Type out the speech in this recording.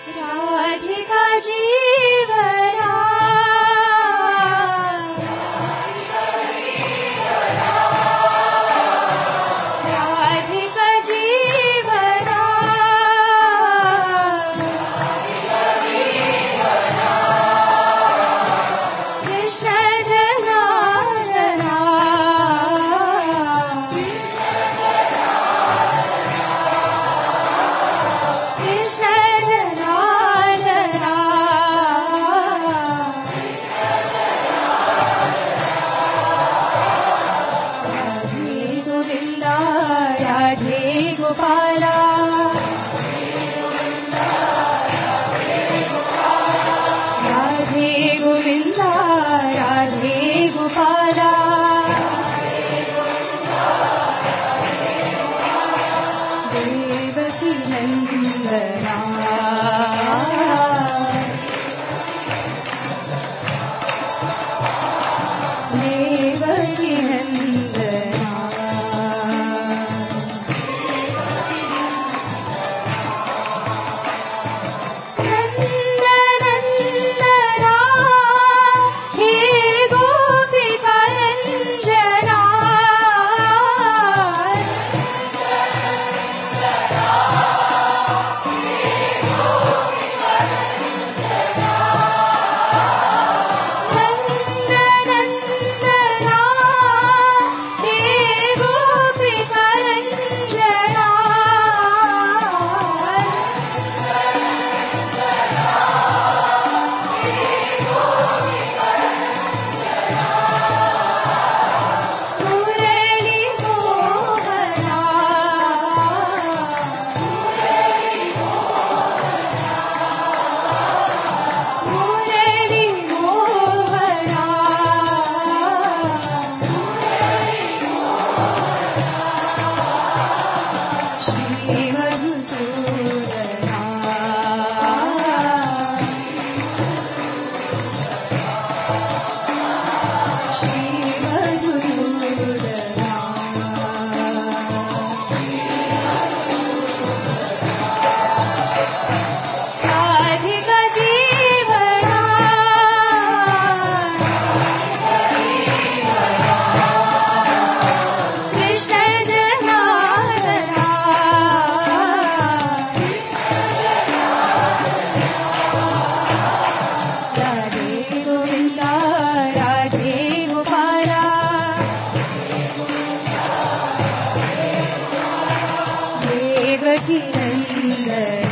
राधिका जीवना राधिका जीवना कृष्ण जनार्दना कृष्ण जनार्दना राधे गोविंदा राधे गोपाला राधे गोविंदा राधे गोपाला देवकी नंदना देवकी नंदना नंदनंदना हे गोपिका रंजना नंदनंदना हे गोपिका रंजना मुरली मोहना मुरली मोहना श्री मधुसूदना श्री मधुसूदना राधिका जीवना कृष्ण जनार्दना राधे गोविंदा राधे गोपाला देवकी नंदना